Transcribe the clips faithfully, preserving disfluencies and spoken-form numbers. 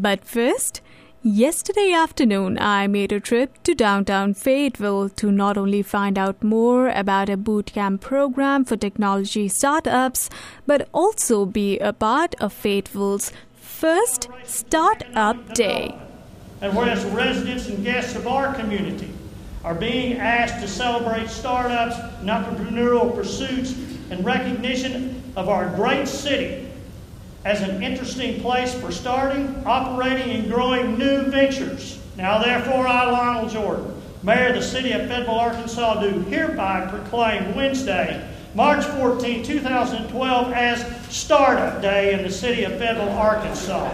But first, yesterday afternoon, I made a trip to downtown Fayetteville to not only find out more about a bootcamp program for technology startups, but also be a part of Fayetteville's first Startup Day. And whereas residents and guests of our community are being asked to celebrate startups and entrepreneurial pursuits in recognition of our great city as an interesting place for starting, operating, and growing new ventures. Now, therefore, I, Lionel Jordan, Mayor of the City of Fayetteville, Arkansas, do hereby proclaim Wednesday, March fourteenth, twenty twelve, as Startup Day in the City of Fayetteville, Arkansas.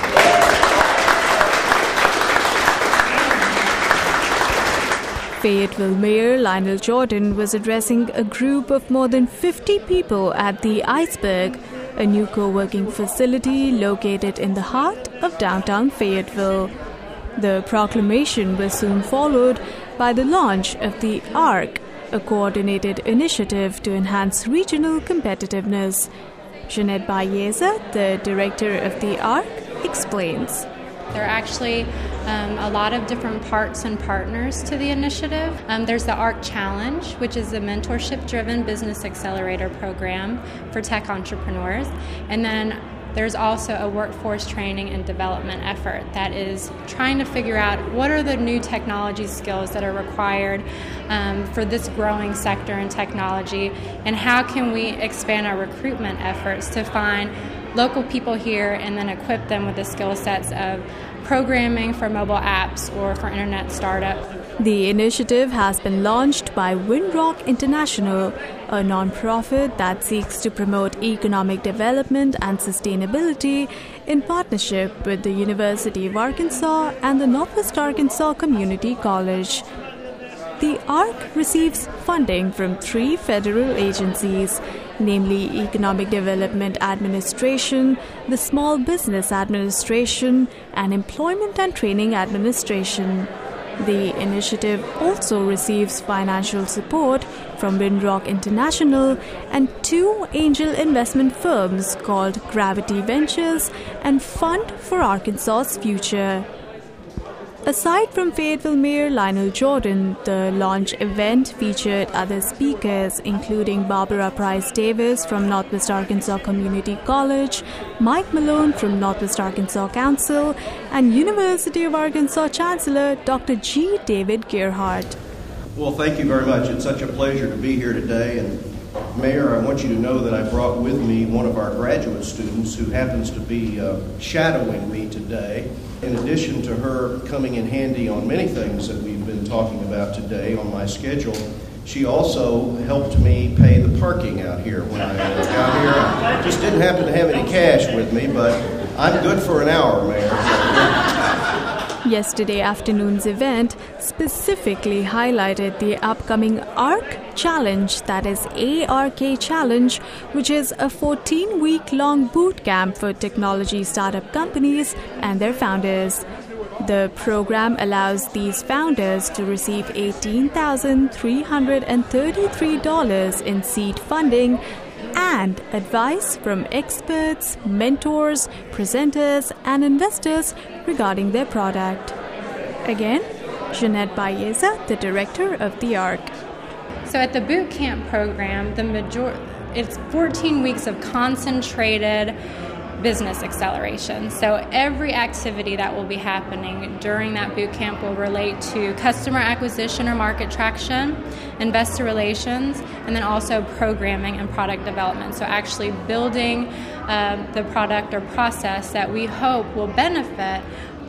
Fayetteville Mayor Lionel Jordan was addressing a group of more than fifty people at the Iceberg, a new co-working facility located in the heart of downtown Fayetteville. The proclamation was soon followed by the launch of the ARC, a coordinated initiative to enhance regional competitiveness. Jeanette Baeza, the director of the ARC, explains. There are actually um, a lot of different parts and partners to the initiative. Um, there's the ARC Challenge, which is a mentorship-driven business accelerator program for tech entrepreneurs. And then there's also a workforce training and development effort that is trying to figure out what are the new technology skills that are required um, for this growing sector in technology, and how can we expand our recruitment efforts to find local people here and then equip them with the skill sets of programming for mobile apps or for internet startups. The initiative has been launched by Windrock International, a nonprofit that seeks to promote economic development and sustainability in partnership with the University of Arkansas and the Northwest Arkansas Community College. The ARC receives funding from three federal agencies, namely Economic Development Administration, the Small Business Administration, and Employment and Training Administration. The initiative also receives financial support from Windrock International and two angel investment firms called Gravity Ventures and Fund for Arkansas's Future. Aside from Fayetteville Mayor Lionel Jordan, the launch event featured other speakers, including Barbara Price Davis from Northwest Arkansas Community College, Mike Malone from Northwest Arkansas Council, and University of Arkansas Chancellor Doctor G. David Gerhardt. Well, thank you very much. It's such a pleasure to be here today. And Mayor, I want you to know that I brought with me one of our graduate students who happens to be uh, shadowing me today. In addition to her coming in handy on many things that we've been talking about today on my schedule, she also helped me pay the parking out here when I got here. I just didn't happen to have any cash with me, but I'm good for an hour, Mayor. Yesterday afternoon's event specifically highlighted the upcoming ARC Challenge, that is A R K Challenge, which is a fourteen-week-long boot camp for technology startup companies and their founders. The program allows these founders to receive eighteen thousand three hundred thirty-three dollars in seed funding and advice from experts, mentors, presenters, and investors regarding their product. Again, Jeanette Baeza, the director of the ARC. So at the boot camp program, the major- it's fourteen weeks of concentrated business acceleration. So every activity that will be happening during that boot camp will relate to customer acquisition or market traction, investor relations, and then also programming and product development. So actually building uh, the product or process that we hope will benefit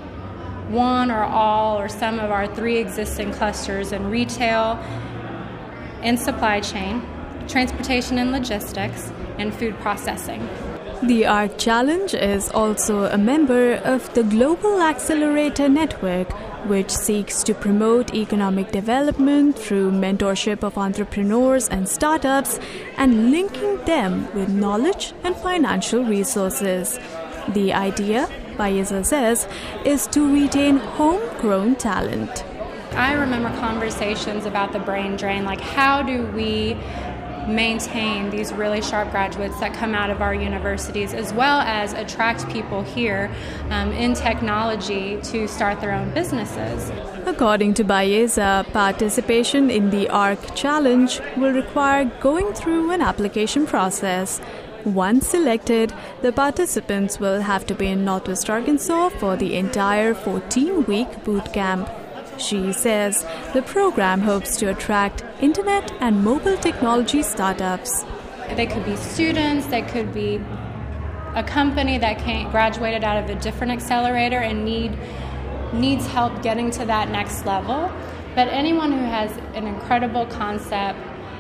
one or all or some of our three existing clusters in retail, in supply chain, transportation and logistics, and food processing. The ARC Challenge is also a member of the Global Accelerator Network, which seeks to promote economic development through mentorship of entrepreneurs and startups and linking them with knowledge and financial resources. The idea, Baeza says, is to retain homegrown talent. I remember conversations about the brain drain, like how do we maintain these really sharp graduates that come out of our universities, as well as attract people here um, in technology to start their own businesses. According to Bayeza, participation in the ARC Challenge will require going through an application process. Once selected, the participants will have to be in Northwest Arkansas for the entire fourteen-week boot camp. She says the program hopes to attract internet and mobile technology startups. They could be students, they could be a company that came, graduated out of a different accelerator and need needs help getting to that next level. But anyone who has an incredible concept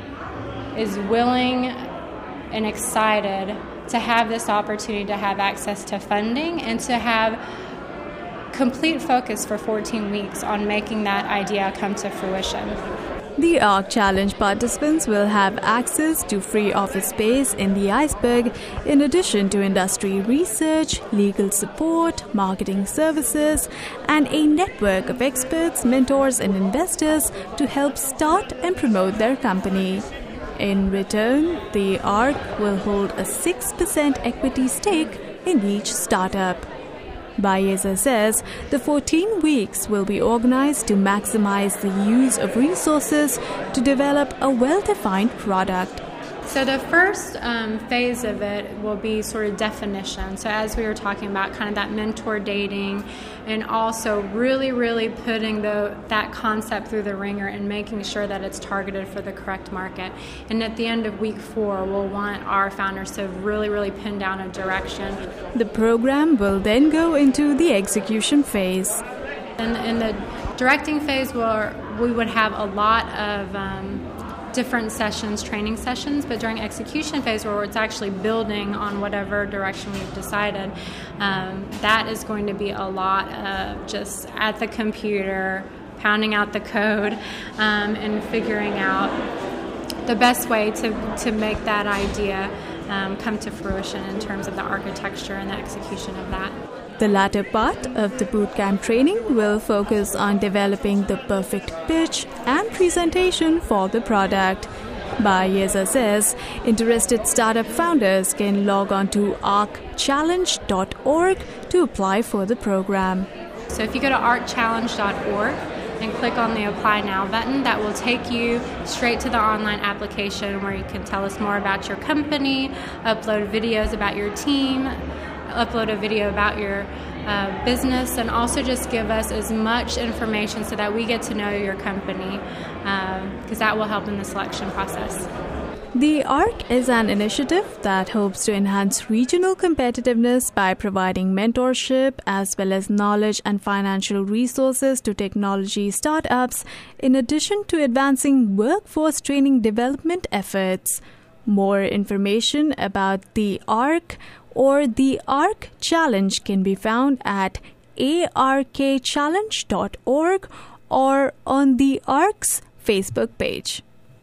is willing and excited to have this opportunity to have access to funding and to have complete focus for fourteen weeks on making that idea come to fruition. The ARC Challenge participants will have access to free office space in the Iceberg, in addition to industry research, legal support, marketing services, and a network of experts, mentors, and investors to help start and promote their company. In return, the ARC will hold a six percent equity stake in each startup. Bayeza says the fourteen weeks will be organized to maximize the use of resources to develop a well-defined product. So the first um, phase of it will be sort of definition. So as we were talking about, kind of that mentor dating, and also really, really putting the, that concept through the ringer and making sure that it's targeted for the correct market. And at the end of week four, we'll want our founders to really, really pin down a direction. The program will then go into the execution phase. In, in the directing phase, where we would have a lot of um, different sessions, training sessions, but during execution phase, where it's actually building on whatever direction we've decided, um, that is going to be a lot of just at the computer, pounding out the code, um, and figuring out the best way to, to make that idea um, come to fruition in terms of the architecture and the execution of that. The latter part of the bootcamp training will focus on developing the perfect pitch and presentation for the product. Bayeza says interested startup founders can log on to arc challenge dot org to apply for the program. So if you go to arc challenge dot org and click on the Apply Now button, that will take you straight to the online application where you can tell us more about your company, upload videos about your team, upload a video about your uh, business, and also just give us as much information so that we get to know your company, because um, that will help in the selection process. The ARC is an initiative that hopes to enhance regional competitiveness by providing mentorship as well as knowledge and financial resources to technology startups, in addition to advancing workforce training development efforts. More information about the ARC or the ARC Challenge can be found at arc challenge dot org or on the ARC's Facebook page.